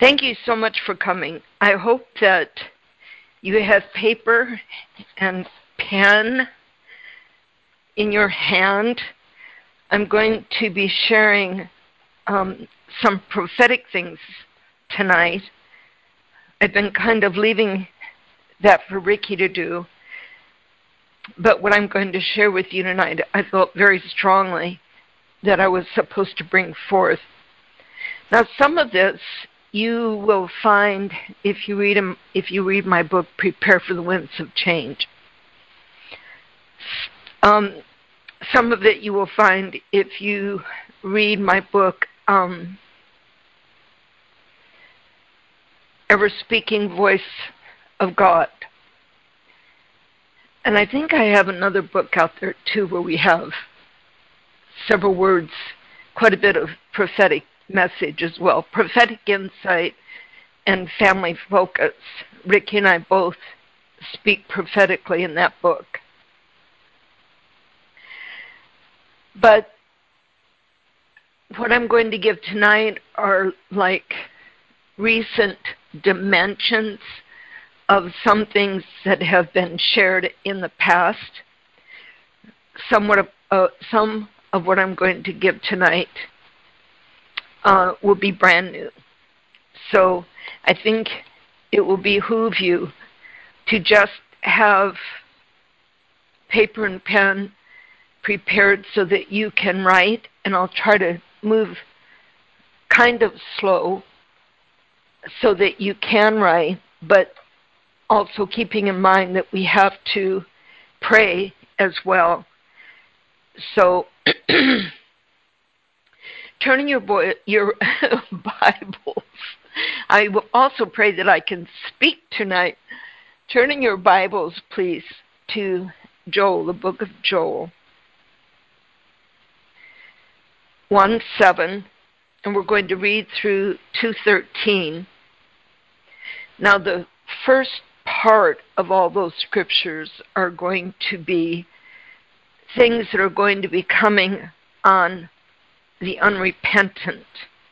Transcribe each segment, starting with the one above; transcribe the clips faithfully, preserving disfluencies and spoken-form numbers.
Thank you so much for coming. I hope that you have paper and pen in your hand. I'm going to be sharing um, some prophetic things tonight. I've been kind of leaving that for Ricky to do. But what I'm going to share with you tonight, I felt very strongly that I was supposed to bring forth. Now, some of this you will find if you read them, if you read my book, Prepare for the Winds of Change. Um, some of it you will find if you read my book, um, Ever Speaking Voice of God. And I think I have another book out there too where we have several words, quite a bit of prophetic message as well, prophetic insight and family focus. Ricky and I both speak prophetically in that book. But what I'm going to give tonight are like recent dimensions of some things that have been shared in the past. Somewhat of, uh, some of what I'm going to give tonight uh, will be brand new. So I think it will behoove you to just have paper and pen prepared so that you can write, and I'll try to move kind of slow so that you can write, but also keeping in mind that we have to pray as well. So turning your, boy, your Bibles, I will also pray that I can speak tonight. Turning your Bibles, please, to Joel, the book of Joel, one seven, and we're going to read through two thirteen. Now, the first part of all those scriptures are going to be things that are going to be coming on the unrepentant.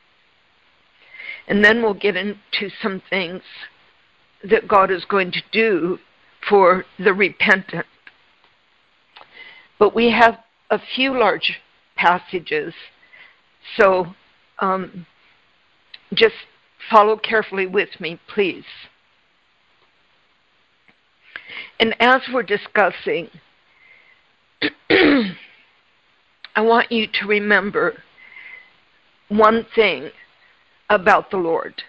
And then we'll get into some things that God is going to do for the repentant. But we have a few large passages, so um, just follow carefully with me, please. And as we're discussing, I want you to remember one thing about the Lord,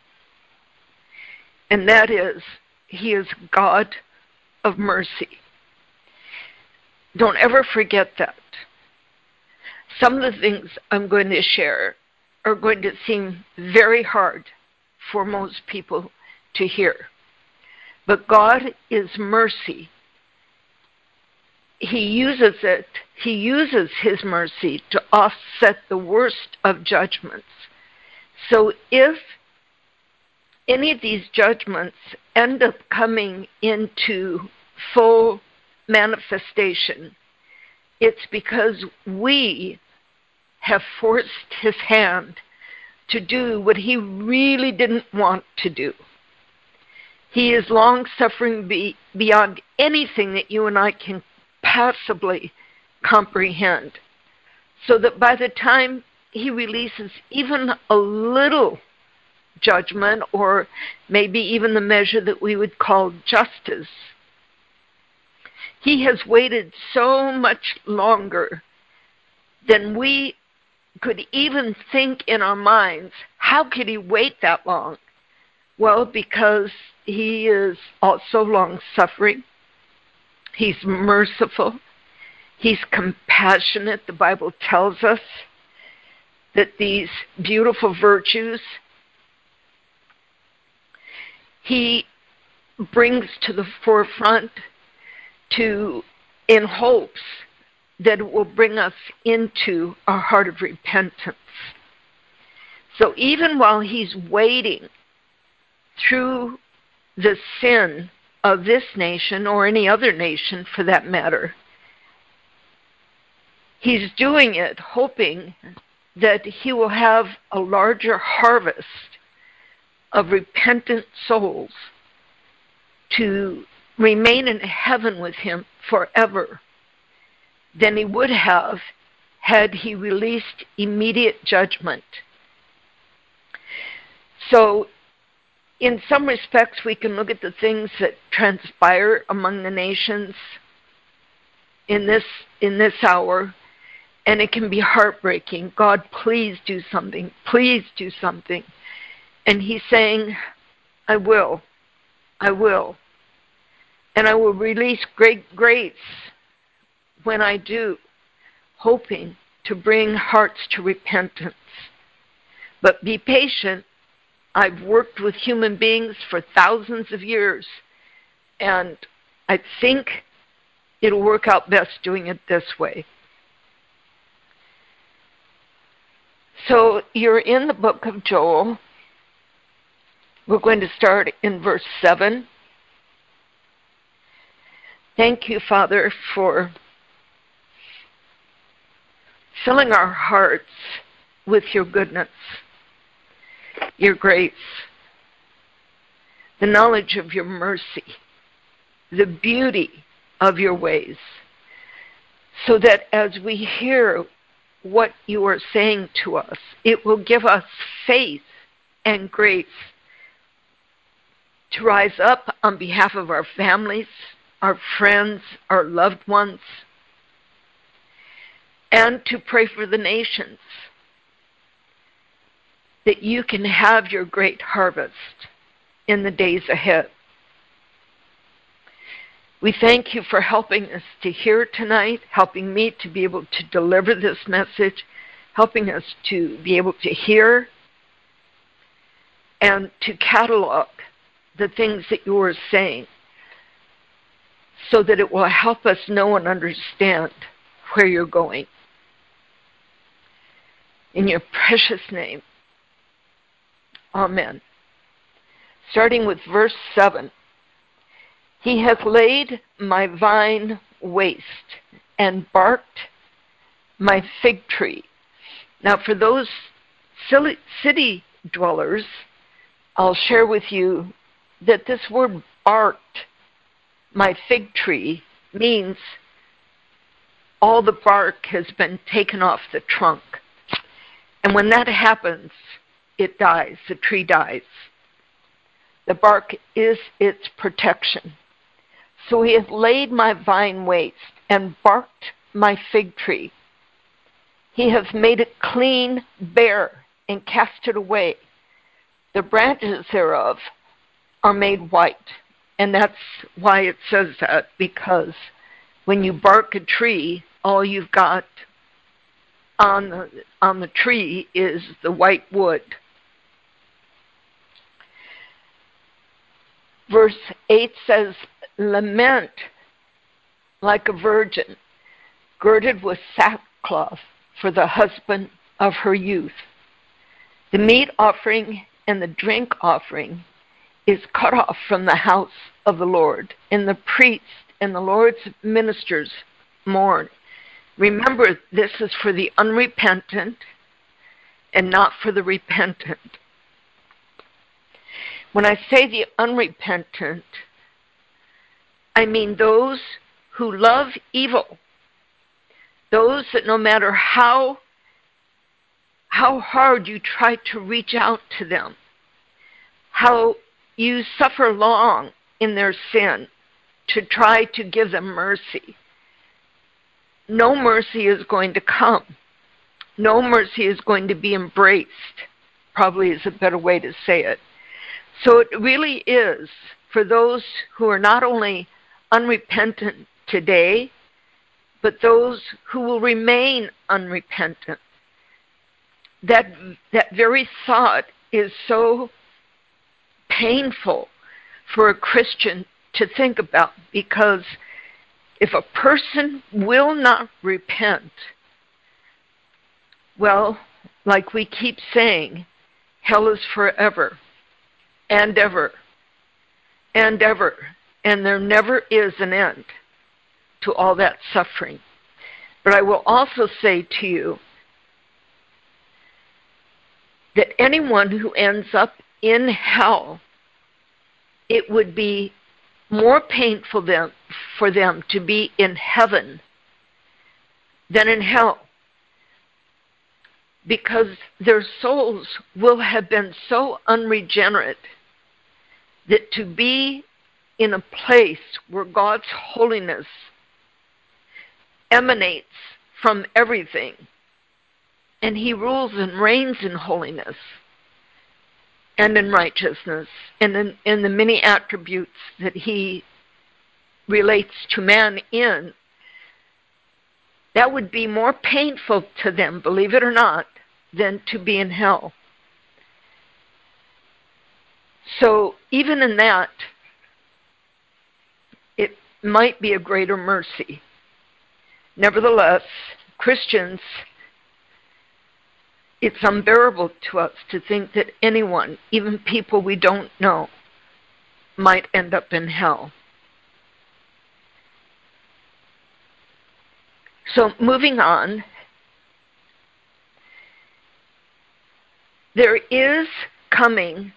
and that is He is God of mercy. Don't ever forget that. Some of the things I'm going to share are going to seem very hard for most people to hear. But God is mercy. He uses it, He uses His mercy to offset the worst of judgments. So if any of these judgments end up coming into full manifestation, it's because we have forced His hand to do what He really didn't want to do. He is long-suffering be, beyond anything that you and I can possibly comprehend, so that by the time He releases even a little judgment, or maybe even the measure that we would call justice, He has waited so much longer than we could even think in our minds. How could He wait that long? Well, because He is also long-suffering. He's merciful. He's compassionate. The Bible tells us that these beautiful virtues He brings to the forefront to, in hopes that it will bring us into a heart of repentance. So even while He's waiting through the sin of this nation, or any other nation for that matter, He's doing it hoping that He will have a larger harvest of repentant souls to remain in heaven with him forever than he would have had he released immediate judgment. So, in some respects, we can look at the things that transpire among the nations in this in this hour, and it can be heartbreaking. God, please do something. Please do something. And he's saying, I will. I will. And I will release great grace when I do, hoping to bring hearts to repentance. But be patient. I've worked with human beings for thousands of years, and I think it'll work out best doing it this way. So you're in the book of Joel. We're going to start in verse seven. Thank you, Father, for filling our hearts with your goodness, your grace, the knowledge of your mercy, the beauty of your ways, so that as we hear what you are saying to us, it will give us faith and grace to rise up on behalf of our families, our friends, our loved ones, and to pray for the nations, that you can have your great harvest in the days ahead. We thank you for helping us to hear tonight, helping me to be able to deliver this message, helping us to be able to hear and to catalog the things that you are saying, so that it will help us know and understand where you're going. In your precious name, amen. Starting with verse seven. He hath laid my vine waste and barked my fig tree. Now for those city dwellers, I'll share with you that this word barked my fig tree means all the bark has been taken off the trunk. And when that happens, it dies, the tree dies. The bark is its protection. So he hath laid my vine waste and barked my fig tree. He hath made it clean, bare, and cast it away. The branches thereof are made white. And that's why it says that, because when you bark a tree, all you've got on the, on the tree is the white wood. Verse eight says, lament like a virgin, girded with sackcloth for the husband of her youth. The meat offering and the drink offering is cut off from the house of the Lord, and the priest and the Lord's ministers mourn. Remember, this is for the unrepentant and not for the repentant. When I say the unrepentant, I mean those who love evil, those that no matter how, how hard you try to reach out to them, how you suffer long in their sin to try to give them mercy, no mercy is going to come. No mercy is going to be embraced, probably is a better way to say it. So it really is for those who are not only unrepentant today, but those who will remain unrepentant. That, that very thought is so painful for a Christian to think about, because if a person will not repent, well, like we keep saying, hell is forever and ever and ever, and there never is an end to all that suffering. But I will also say to you that anyone who ends up in hell, it would be more painful them, for them to be in heaven than in hell, because their souls will have been so unregenerate that to be in a place where God's holiness emanates from everything, and He rules and reigns in holiness and in righteousness and in, in the many attributes that He relates to man in, that would be more painful to them, believe it or not, than to be in hell. So even in that, it might be a greater mercy. Nevertheless, Christians, it's unbearable to us to think that anyone, even people we don't know, might end up in hell. So moving on, there is coming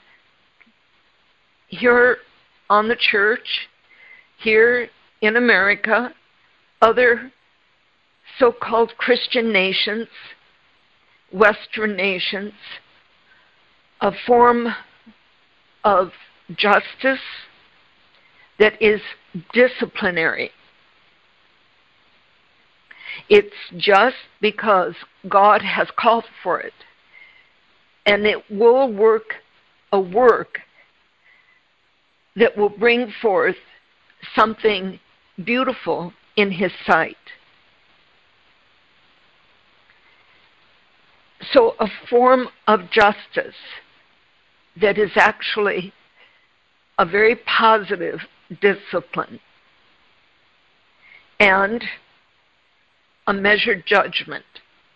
here on the church, here in America, other so-called Christian nations, Western nations, a form of justice that is disciplinary. It's just because God has called for it. And it will work a work that will bring forth something beautiful in His sight. So a form of justice that is actually a very positive discipline and a measured judgment.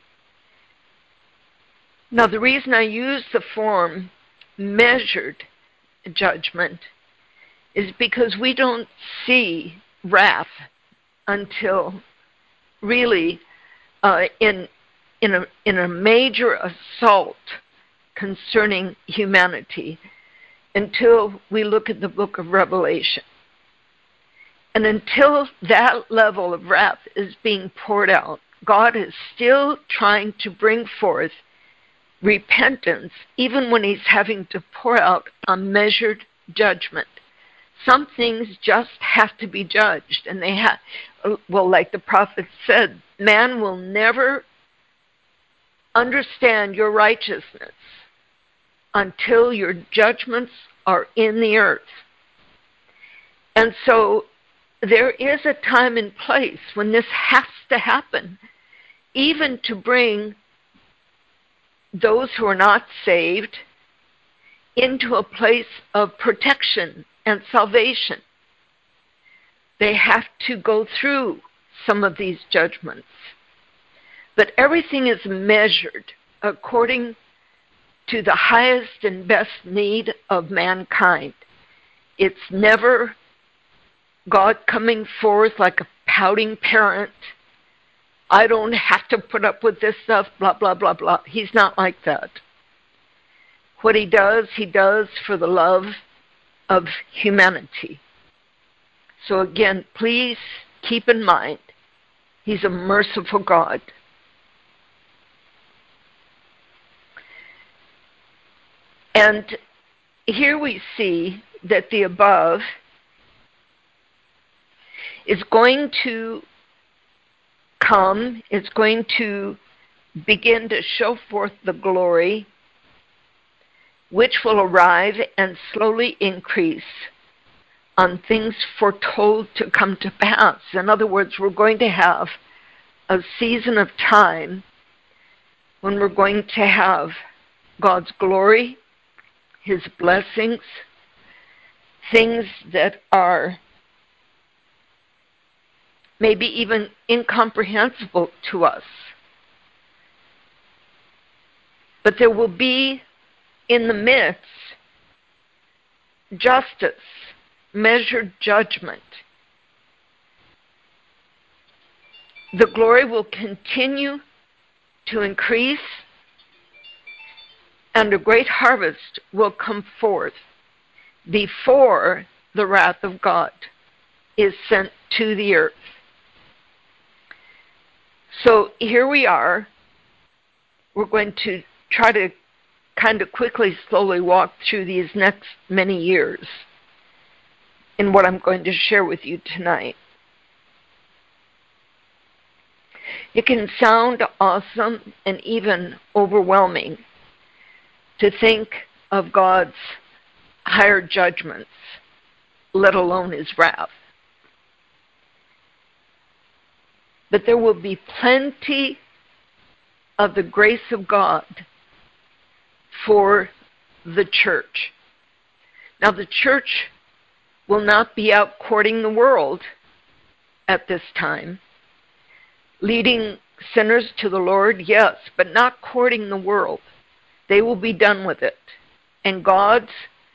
Now, the reason I use the form measured judgment is because we don't see wrath until really uh, in in a in a major assault concerning humanity, until we look at the book of Revelation. And until that level of wrath is being poured out, God is still trying to bring forth repentance, even when He's having to pour out a measured judgment. Some things just have to be judged, and they have, well, like the prophet said, man will never understand your righteousness until your judgments are in the earth. And so there is a time and place when this has to happen, even to bring those who are not saved into a place of protection and salvation. They have to go through some of these judgments. But everything is measured according to the highest and best need of mankind. It's never God coming forth like a pouting parent. I don't have to put up with this stuff, blah, blah, blah, blah. He's not like that. What He does, He does for the love of humanity. So again, please keep in mind, He's a merciful God. And here we see that the above is going to come, it's going to begin to show forth the glory, which will arrive and slowly increase on things foretold to come to pass. In other words, we're going to have a season of time when we're going to have God's glory, His blessings, things that are maybe even incomprehensible to us. But there will be in the midst justice, measured judgment. The glory will continue to increase, and a great harvest will come forth before the wrath of God is sent to the earth. So here we are. We're going to try to kind of quickly, slowly walk through these next many years in what I'm going to share with you tonight. It can sound awesome and even overwhelming to think of God's higher judgments, let alone his wrath. But there will be plenty of the grace of God for the church. Now, the church will not be out courting the world at this time. Leading sinners to the Lord, yes, but not courting the world. They will be done with it. And God's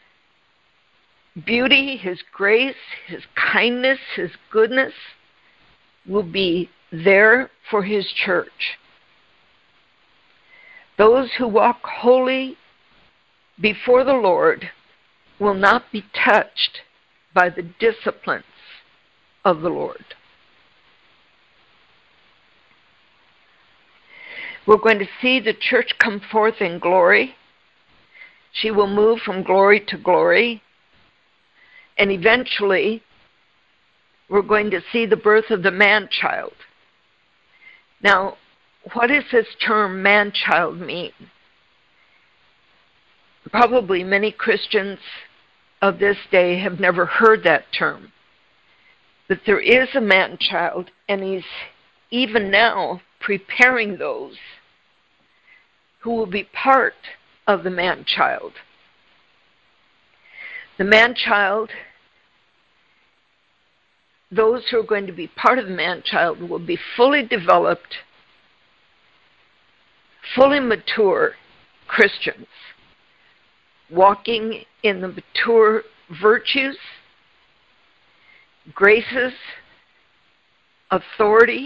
beauty, his grace, his kindness, his goodness will be there for his church. Those who walk holy before the Lord will not be touched by the disciplines of the Lord. We're going to see the church come forth in glory. She will move from glory to glory. And eventually, we're going to see the birth of the man-child. Now, what does this term man-child mean? Probably many Christians of this day have never heard that term. But there is a man-child, and he's even now preparing those who will be part of the man-child. The man-child, those who are going to be part of the man-child will be fully developed, fully mature Christians, walking in the mature virtues, graces, authority,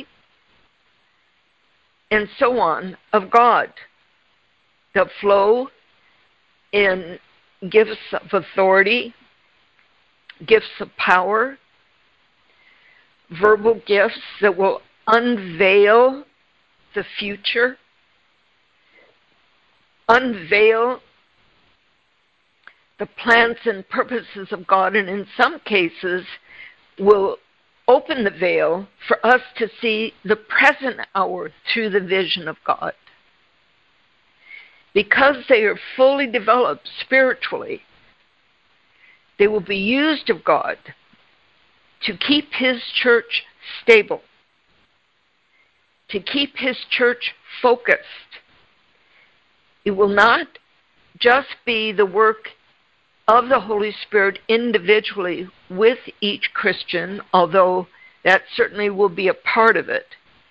and so on of God that flow in gifts of authority, gifts of power, verbal gifts that will unveil the future, unveil the plans and purposes of God, and in some cases will open the veil for us to see the present hour through the vision of God. Because they are fully developed spiritually, they will be used of God to keep his church stable, to keep his church focused. It will not just be the work of the Holy Spirit individually with each Christian, although that certainly will be a part of it.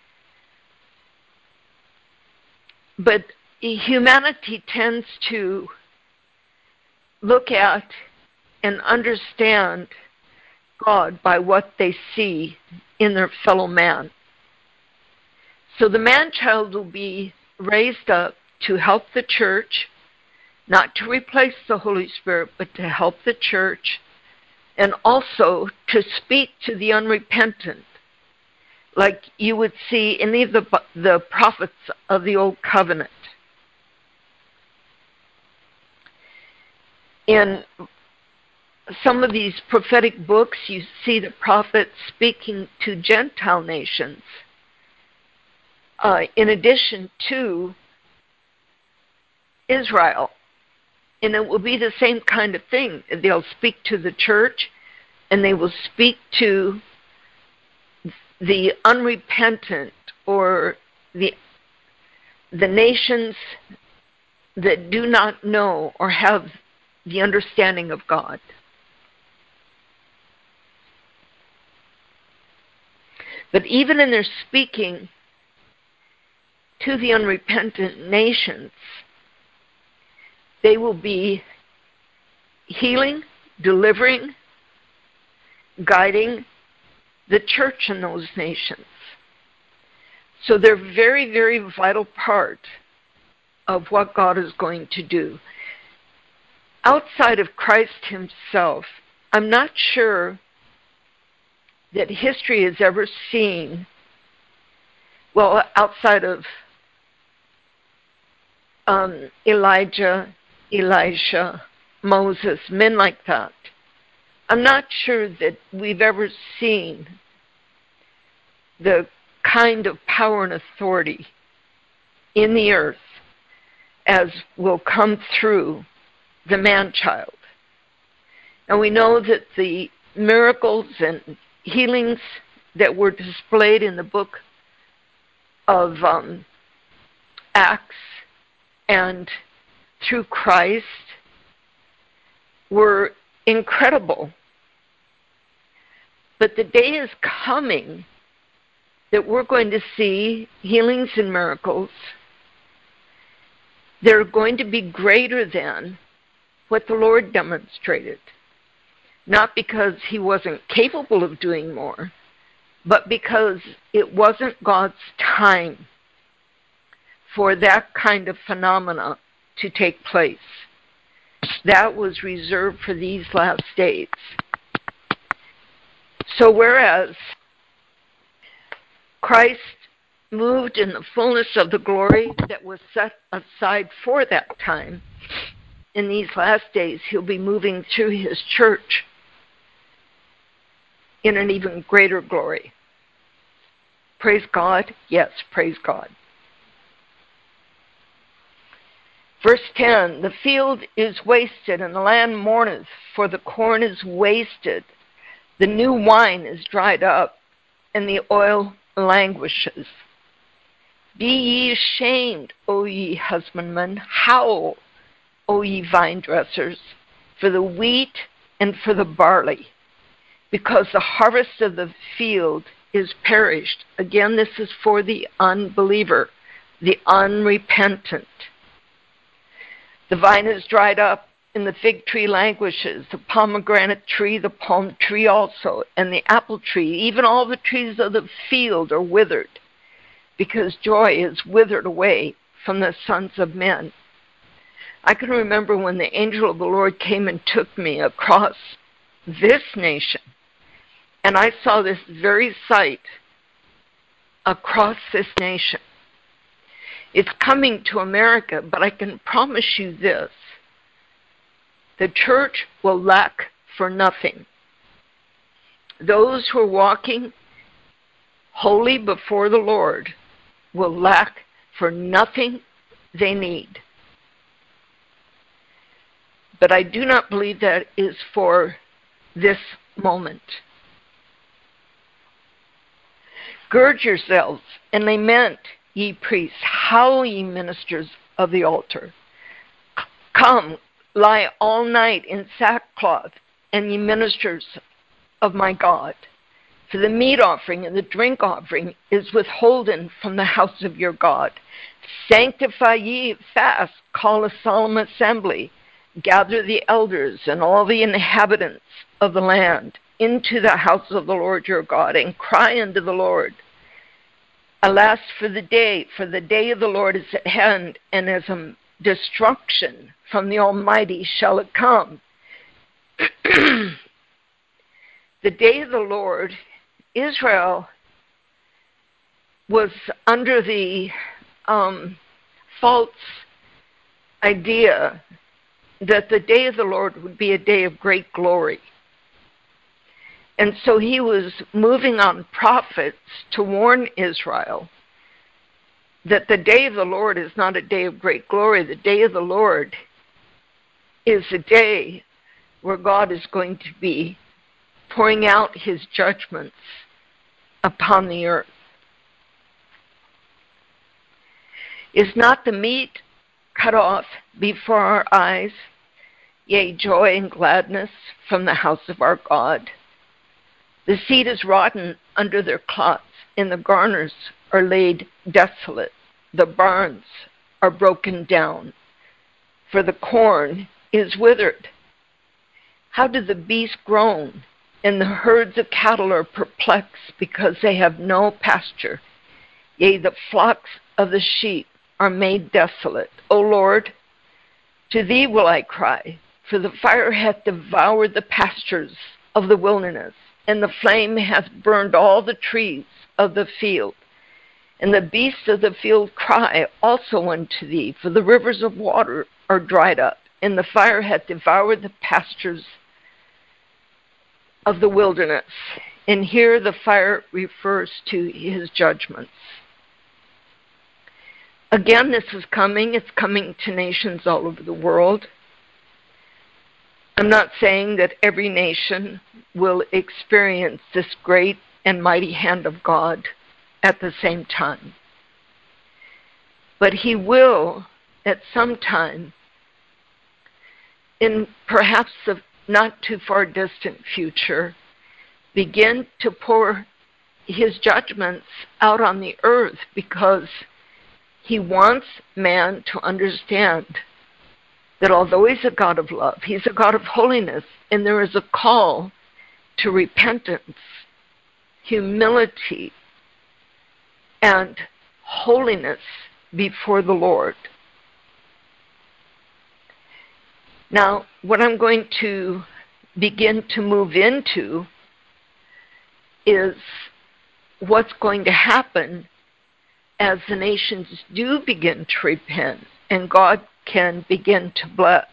But humanity tends to look at and understand God by what they see in their fellow man. So the man-child will be raised up to help the church, not to replace the Holy Spirit, but to help the church, and also to speak to the unrepentant, like you would see any of the, the prophets of the Old Covenant. In some of these prophetic books, you see the prophets speaking to Gentile nations, uh, in addition to Israel. And it will be the same kind of thing. They'll speak to the church, and they will speak to the unrepentant or the the nations that do not know or have the understanding of God. But even in their speaking to the unrepentant nations, they will be healing, delivering, guiding the church in those nations. So they're very, very vital part of what God is going to do. Outside of Christ himself, I'm not sure that history has ever seen, well, outside of um, Elijah, Elisha, Moses, men like that, I'm not sure that we've ever seen the kind of power and authority in the earth as will come through the man-child. And we know that the miracles and healings that were displayed in the book of um, Acts and through Christ were incredible. But the day is coming that we're going to see healings and miracles. They're going to be greater than what the Lord demonstrated. Not because he wasn't capable of doing more, but because it wasn't God's time for that kind of phenomena to take place. That was reserved for these last days. So whereas Christ moved in the fullness of the glory that was set aside for that time, in these last days he'll be moving through his church in an even greater glory. Praise God. Yes, praise God. Verse ten, the field is wasted and the land mourneth, for the corn is wasted. The new wine is dried up, and the oil languishes. Be ye ashamed, O ye husbandmen, howl, O ye vine dressers, for the wheat and for the barley, because the harvest of the field is perished. Again, this is for the unbeliever, the unrepentant. The vine is dried up, and the fig tree languishes, the pomegranate tree, the palm tree also, and the apple tree, even all the trees of the field are withered, because joy is withered away from the sons of men. I can remember when the angel of the Lord came and took me across this nation, and I saw this very sight across this nation. It's coming to America, but I can promise you this. The church will lack for nothing. Those who are walking holy before the Lord will lack for nothing they need. But I do not believe that is for this moment. Gird yourselves and lament, ye priests, howl, ye ministers of the altar. Come, lie all night in sackcloth, and ye ministers of my God. For the meat offering and the drink offering is withholden from the house of your God. Sanctify ye, fast, call a solemn assembly, gather the elders and all the inhabitants of the land into the house of the Lord your God, and cry unto the Lord. Alas for the day, for the day of the Lord is at hand, and as a destruction from the Almighty shall it come. The day of the Lord, Israel was under the um, false idea that the day of the Lord would be a day of great glory. And so he was moving on prophets to warn Israel that the day of the Lord is not a day of great glory. The day of the Lord is a day where God is going to be pouring out his judgments upon the earth. Is not the meat cut off before our eyes, yea, joy and gladness from the house of our God? The seed is rotten under their clots, and the garners are laid desolate. The barns are broken down, for the corn is withered. How do the beasts groan, and the herds of cattle are perplexed, because they have no pasture? Yea, the flocks of the sheep are made desolate. O Lord, to thee will I cry, for the fire hath devoured the pastures of the wilderness, and the flame hath burned all the trees of the field. And the beasts of the field cry also unto thee, for the rivers of water are dried up, and the fire hath devoured the pastures of the wilderness. And here the fire refers to his judgments. Again, this is coming. It's coming to nations all over the world. I'm not saying that every nation will experience this great and mighty hand of God at the same time. But he will, at some time, in perhaps a not too far distant future, begin to pour his judgments out on the earth, because he wants man to understand that although he's a God of love, he's a God of holiness, and there is a call to repentance, humility, and holiness before the Lord. Now, what I'm going to begin to move into is what's going to happen as the nations do begin to repent and God can begin to bless.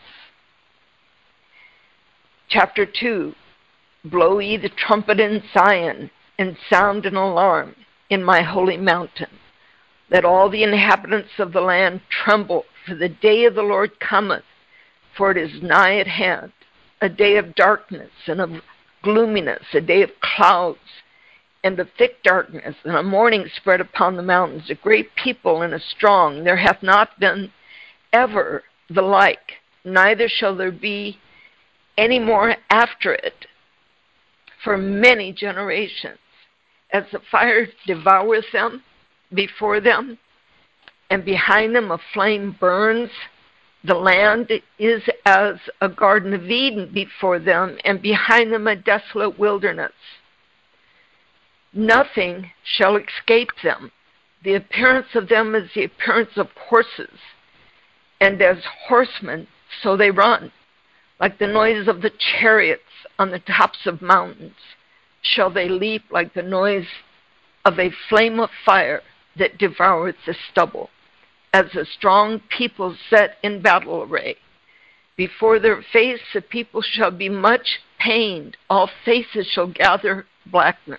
Chapter two, blow ye the trumpet in Zion, and sound an alarm in my holy mountain. Let all the inhabitants of the land tremble, for the day of the Lord cometh, for it is nigh at hand, a day of darkness and of gloominess, a day of clouds and of thick darkness, and a morning spread upon the mountains, a great people and a strong. There hath not been ever the like, neither shall there be any more after it for many generations. As the fire devoureth them before them, and behind them a flame burns, the land is as a garden of Eden before them, and behind them a desolate wilderness. Nothing shall escape them. The appearance of them is the appearance of horses, and as horsemen, so they run. Like the noise of the chariots on the tops of mountains, shall they leap, like the noise of a flame of fire that devoureth the stubble. As a strong people set in battle array, before their face the people shall be much pained, all faces shall gather blackness.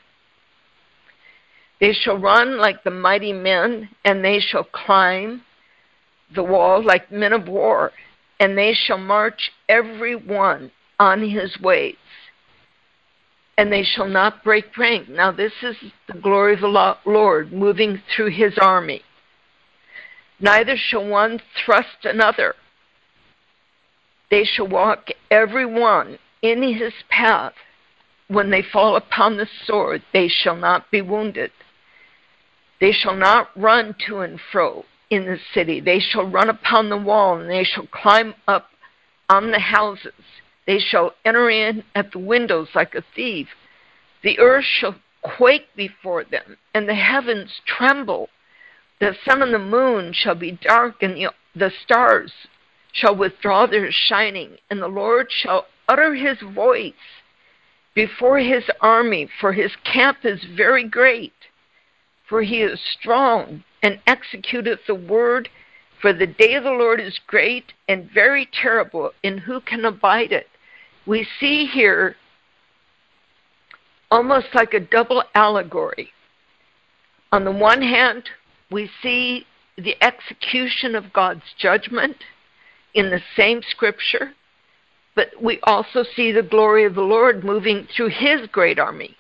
They shall run like the mighty men, and they shall climb the wall like men of war, and they shall march every one on his ways, and they shall not break rank. Now this is the glory of the Lord moving through his army. Neither shall one thrust another. They shall walk every one in his path. When they fall upon the sword, they shall not be wounded. They shall not run to and fro in the city. They shall run upon the wall, and they shall climb up on the houses. They shall enter in at the windows like a thief. The earth shall quake before them, and the heavens tremble. The sun and the moon shall be dark, and the, the stars shall withdraw their shining, and the Lord shall utter his voice before his army, for his camp is very great. For he is strong, and executeth the word. For the day of the Lord is great and very terrible, and who can abide it? We see here almost like a double allegory. On the one hand, we see the execution of God's judgment in the same scripture, but we also see the glory of the Lord moving through his great army.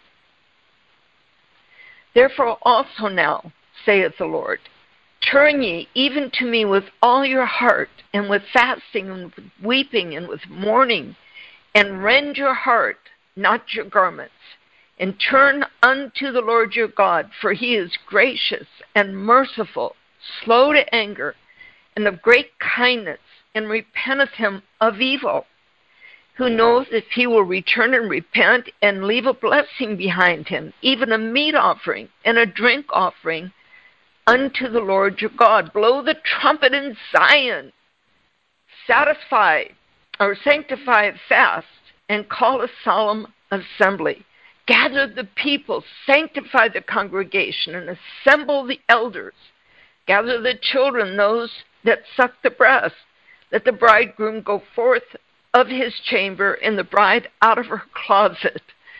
Therefore also now, saith the Lord, turn ye even to me with all your heart, and with fasting, and with weeping, and with mourning, and rend your heart, not your garments, and turn unto the Lord your God, for he is gracious and merciful, slow to anger, and of great kindness, and repenteth him of evil, who knows if he will return and repent and leave a blessing behind him, even a meat offering and a drink offering unto the Lord your God. Blow the trumpet in Zion. Satisfy or sanctify a fast and call a solemn assembly. Gather the people, sanctify the congregation, and assemble the elders. Gather the children, those that suck the breast. Let the bridegroom go forth of his chamber and the bride out of her closet.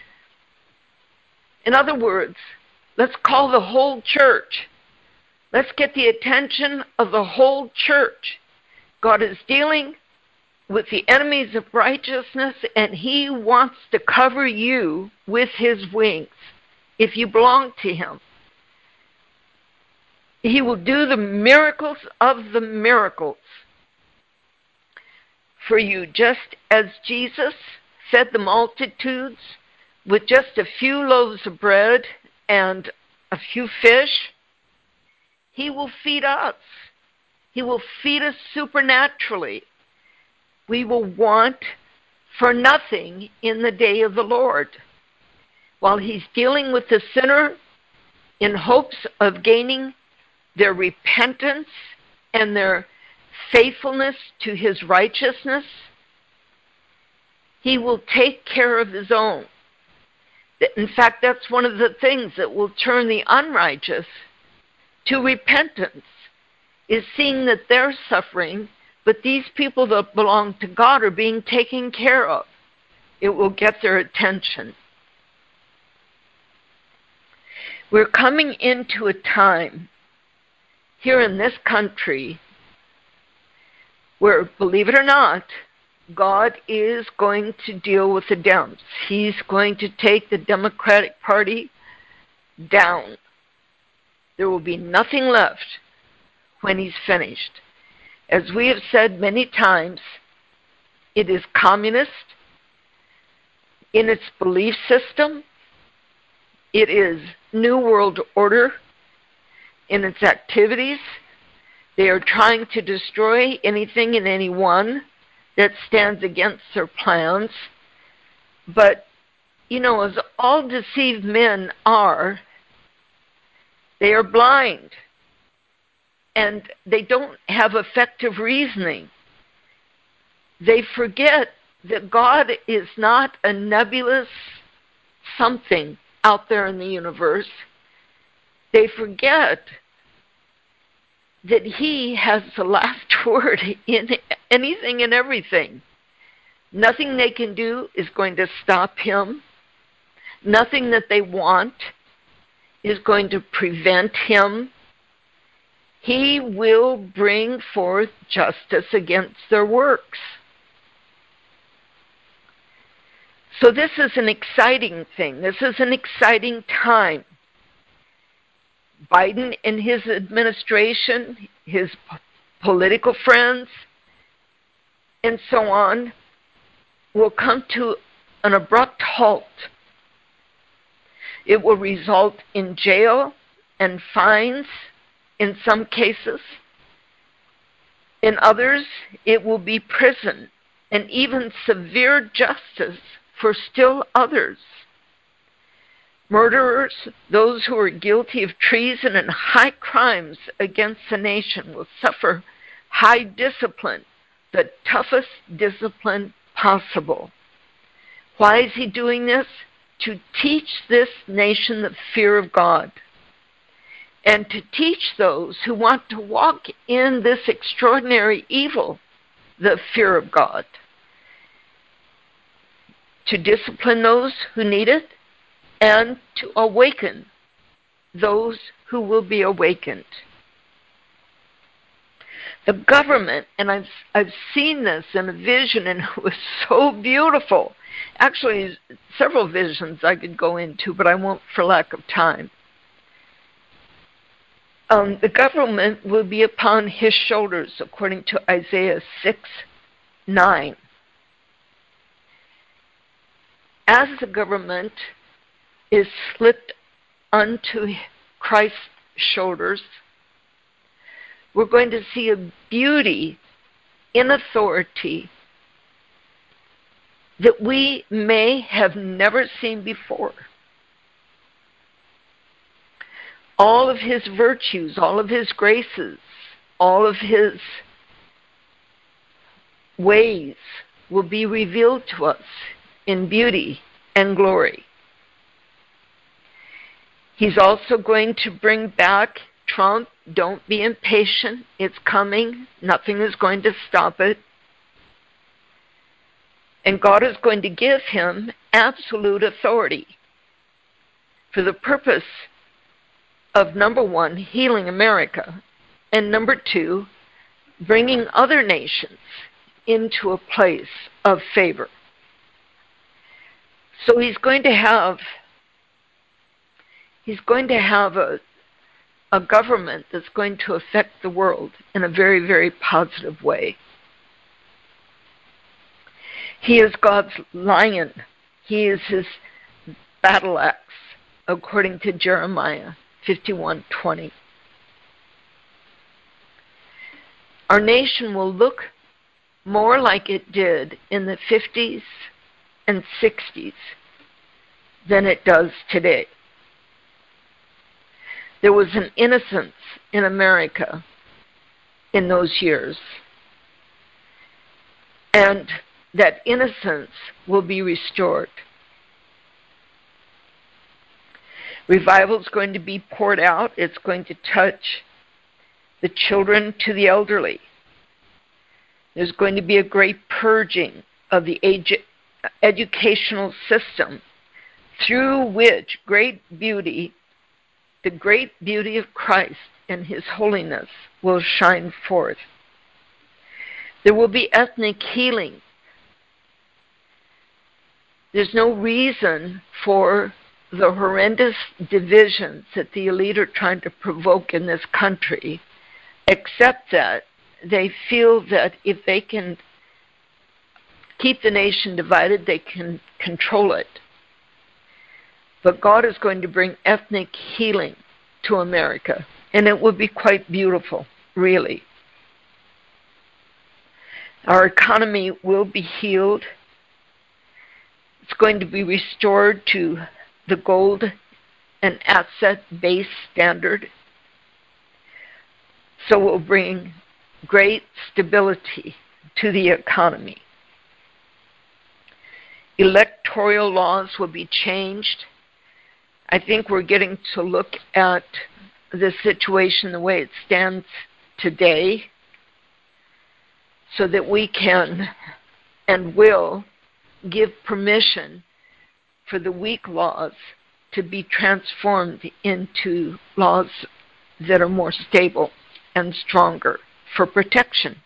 In other words, let's call the whole church. Let's get the attention of the whole church. God is dealing with the enemies of righteousness, and he wants to cover you with his wings if you belong to him. He will do the miracles of the miracles for you, just as Jesus fed the multitudes with just a few loaves of bread and a few fish. He will feed us. He will feed us supernaturally. We will want for nothing in the day of the Lord. While he's dealing with the sinner in hopes of gaining their repentance and their faithfulness to his righteousness, he will take care of his own. In fact, that's one of the things that will turn the unrighteous to repentance, is seeing that they're suffering, but these people that belong to God are being taken care of. It will get their attention. We're coming into a time here in this country where, believe it or not, God is going to deal with the Dems. He's going to take the Democratic Party down. There will be nothing left when he's finished. As we have said many times, it is communist in its belief system. It is New World Order in its activities. They are trying to destroy anything and anyone that stands against their plans. But, you know, as all deceived men are, they are blind. And they don't have effective reasoning. They forget that God is not a nebulous something out there in the universe. They forget that he has the last word in anything and everything. Nothing they can do is going to stop him. Nothing that they want is going to prevent him. He will bring forth justice against their works. So this is an exciting thing. This is an exciting time. Biden and his administration, his p- political friends, and so on, will come to an abrupt halt. It will result in jail and fines in some cases. In others, it will be prison and even severe justice for still others. Murderers, those who are guilty of treason and high crimes against the nation, will suffer high discipline, the toughest discipline possible. Why is he doing this? To teach this nation the fear of God, and to teach those who want to walk in this extraordinary evil the fear of God, to discipline those who need it, and to awaken those who will be awakened. The government, and I've, I've seen this in a vision, and it was so beautiful. Actually, several visions I could go into, but I won't for lack of time. Um, the government will be upon his shoulders, according to Isaiah six nine. As the government is slipped onto Christ's shoulders, we're going to see a beauty in authority that we may have never seen before. all of his virtues, all of his graces, all of his ways will be revealed to us in beauty and glory. He's also going to bring back Trump. Don't be impatient. It's coming. Nothing is going to stop it. And God is going to give him absolute authority for the purpose of, number one, healing America, and number two, bringing other nations into a place of favor. So he's going to have he's going to have a a government that's going to affect the world in a very, very positive way. He is God's lion. He is his battle axe, according to Jeremiah fifty-one twenty. Our nation will look more like it did in the fifties and sixties than it does today. There was an innocence in America in those years, and that innocence will be restored. Revival is going to be poured out. It's going to touch the children to the elderly. There's going to be a great purging of the edu- educational system, through which great beauty, the great beauty of Christ and his holiness will shine forth. There will be ethnic healing. There's no reason for the horrendous divisions that the elite are trying to provoke in this country, except that they feel that if they can keep the nation divided, they can control it. But God is going to bring ethnic healing to America, and it will be quite beautiful, really. Our economy will be healed. It's going to be restored to the gold and asset-based standard. So it will bring great stability to the economy. Electoral laws will be changed. I think we're getting to look at the situation the way it stands today, so that we can and will give permission for the weak laws to be transformed into laws that are more stable and stronger for protection.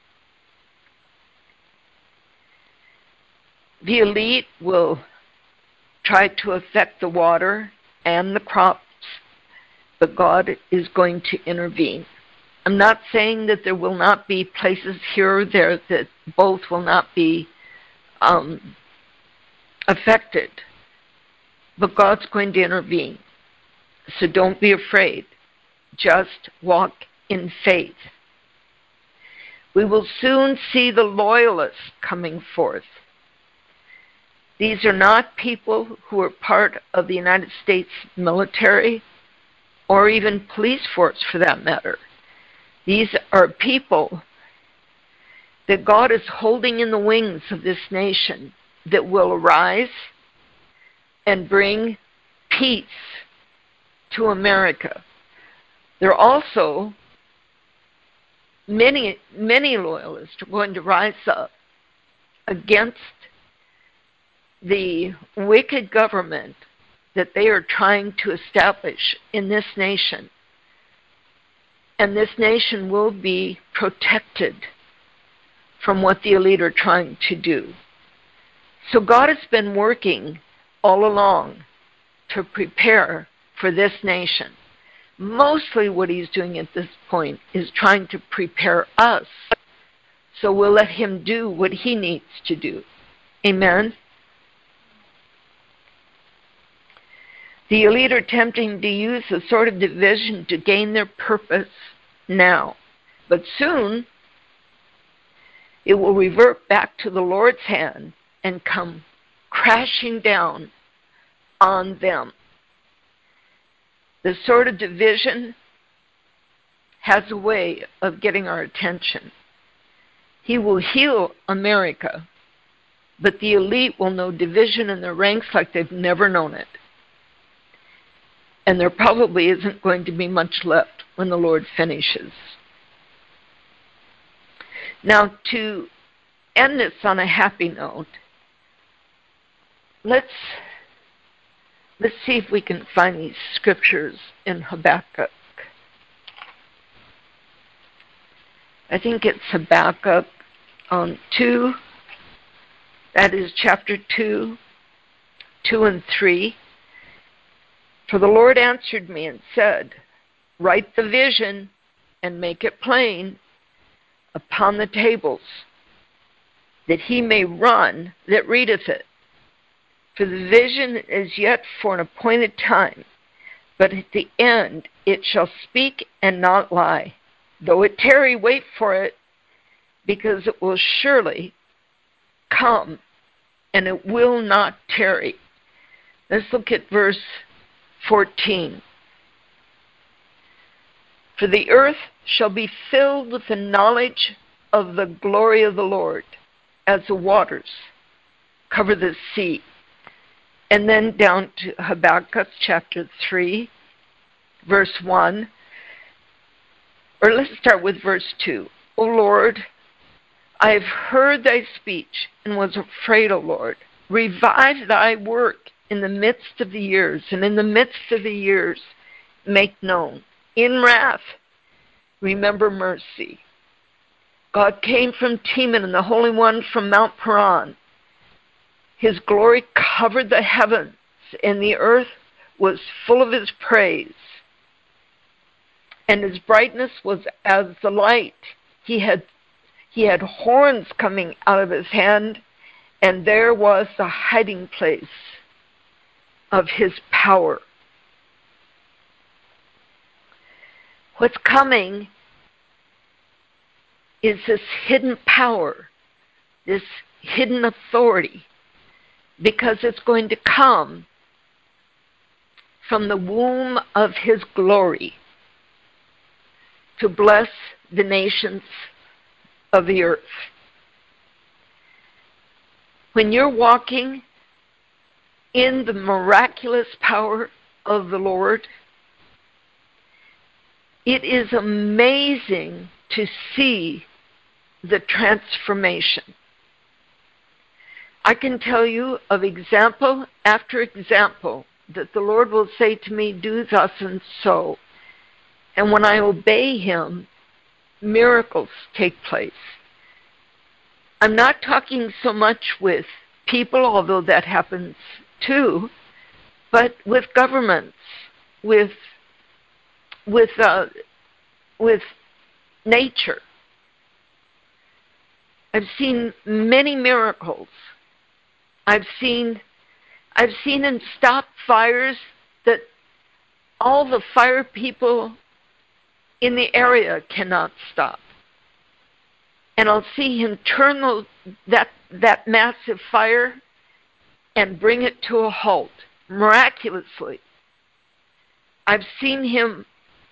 The elite will try to affect the water and the crops, but God is going to intervene. I'm not saying that there will not be places here or there that both will not be um, affected, but God's going to intervene. So don't be afraid. Just walk in faith. We will soon see the loyalists coming forth. These are not people who are part of the United States military or even police force for that matter. These are people that God is holding in the wings of this nation that will arise and bring peace to America. There are also many, many loyalists are going to rise up against the wicked government that they are trying to establish in this nation. And this nation will be protected from what the elite are trying to do. So God has been working all along to prepare for this nation. Mostly what he's doing at this point is trying to prepare us, so we'll let him do what he needs to do. Amen? The elite are attempting to use the sort of division to gain their purpose now. But soon, it will revert back to the Lord's hand and come crashing down on them. The sword of division has a way of getting our attention. He will heal America, but the elite will know division in their ranks like they've never known it. And there probably isn't going to be much left when the Lord finishes. Now, to end this on a happy note, let's, let's see if we can find these scriptures in Habakkuk. I think it's Habakkuk um, two, that is chapter two, two and three. For the Lord answered me and said, write the vision and make it plain upon the tables, that he may run that readeth it. For the vision is yet for an appointed time, but at the end it shall speak and not lie. Though it tarry, wait for it, because it will surely come, and it will not tarry. Let's look at verse fourteen. For the earth shall be filled with the knowledge of the glory of the Lord, as the waters cover the sea. And then down to Habakkuk chapter three, verse one. Or let's start with verse two. O Lord, I have heard thy speech and was afraid, O Lord. Revive thy work in the midst of the years, and in the midst of the years make known. In wrath, remember mercy. God came from Teman, and the Holy One from Mount Paran. His glory covered the heavens, and the earth was full of his praise. And his brightness was as the light. He had, he had horns coming out of his hand, and there was the hiding place of his power. What's coming is this hidden power, this hidden authority, because it's going to come from the womb of his glory to bless the nations of the earth. When you're walking in the miraculous power of the Lord, it is amazing to see the transformation. I can tell you of example after example that the Lord will say to me, do thus and so. And when I obey him, miracles take place. I'm not talking so much with people, although that happens too, but with governments, with with uh, with nature. I've seen many miracles. I've seen I've seen him stop fires that all the fire people in the area cannot stop. And I'll see him turn those, that, that massive fire and bring it to a halt, miraculously. I've seen him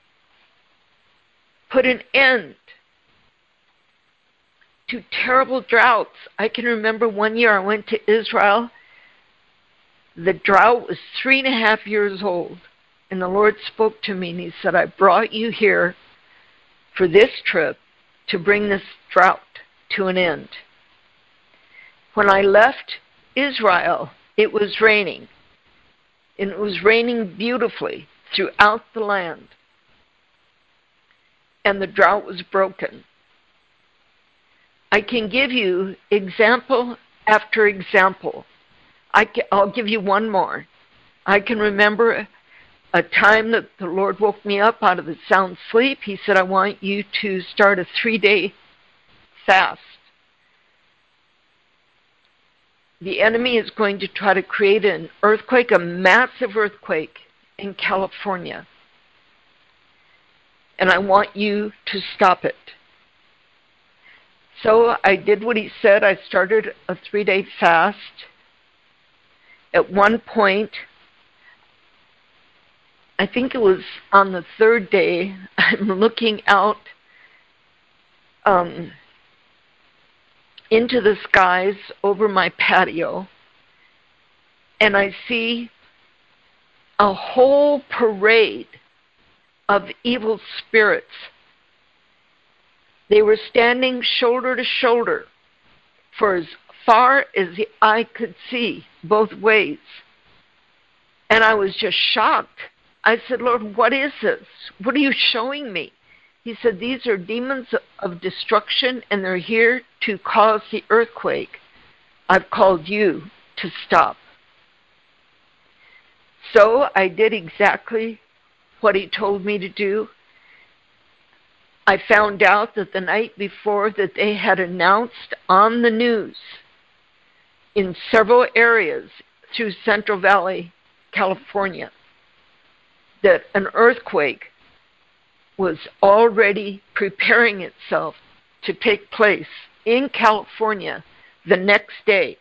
put an end to terrible droughts. I can remember one year I went to Israel. The drought was three and a half years old. And the Lord spoke to me and he said, I brought you here for this trip to bring this drought to an end. When I left Israel, it was raining. And it was raining beautifully throughout the land. And the drought was broken. I can give you example after example. I can, I'll give you one more. I can remember a time that the Lord woke me up out of a sound sleep. He said, I want you to start a three-day fast. The enemy is going to try to create an earthquake, a massive earthquake in California. And I want you to stop it. So I did what he said. I started a three-day fast. At one point, I think it was on the third day, I'm looking out um, into the skies over my patio, and I see a whole parade of evil spirits. They were standing shoulder to shoulder for as far as the eye could see, both ways. And I was just shocked. I said, Lord, what is this? What are you showing me? He said, these are demons of destruction, and they're here to cause the earthquake. I've called you to stop. So I did exactly what he told me to do. I found out that the night before that they had announced on the news in several areas through Central Valley, California, that an earthquake was already preparing itself to take place in California the next day.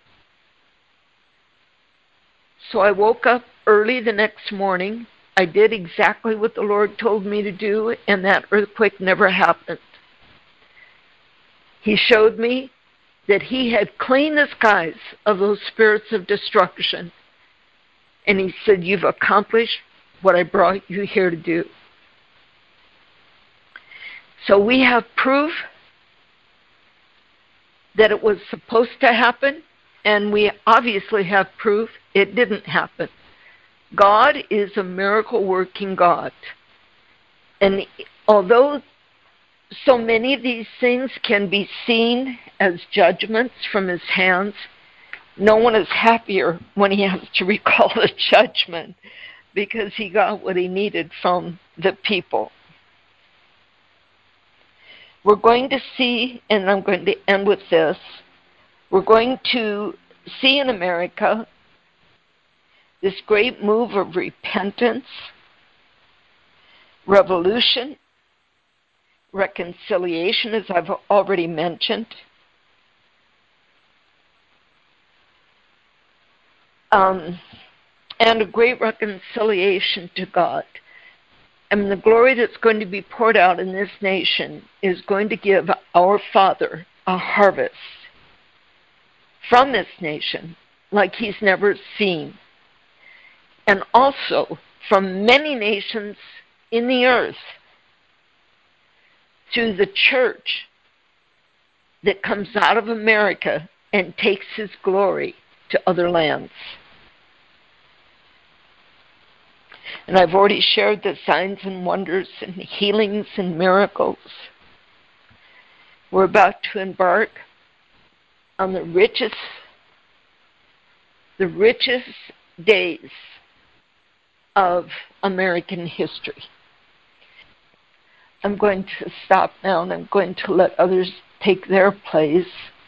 So I woke up early the next morning. I did exactly what the Lord told me to do, and that earthquake never happened. He showed me that he had cleaned the skies of those spirits of destruction. And he said, you've accomplished what I brought you here to do. So we have proof that it was supposed to happen, and we obviously have proof it didn't happen. God is a miracle-working God. And although so many of these things can be seen as judgments from his hands, no one is happier when he has to recall the judgment, because he got what he needed from the people. We're going to see, and I'm going to end with this, we're going to see in America this great move of repentance, revolution, reconciliation, as I've already mentioned, um, and a great reconciliation to God. And the glory that's going to be poured out in this nation is going to give our Father a harvest from this nation like he's never seen. And also from many nations in the earth through the church that comes out of America and takes his glory to other lands. And I've already shared the signs and wonders and healings and miracles. We're about to embark on the richest, the richest days of American history. I'm going to stop now, and I'm going to let others take their place.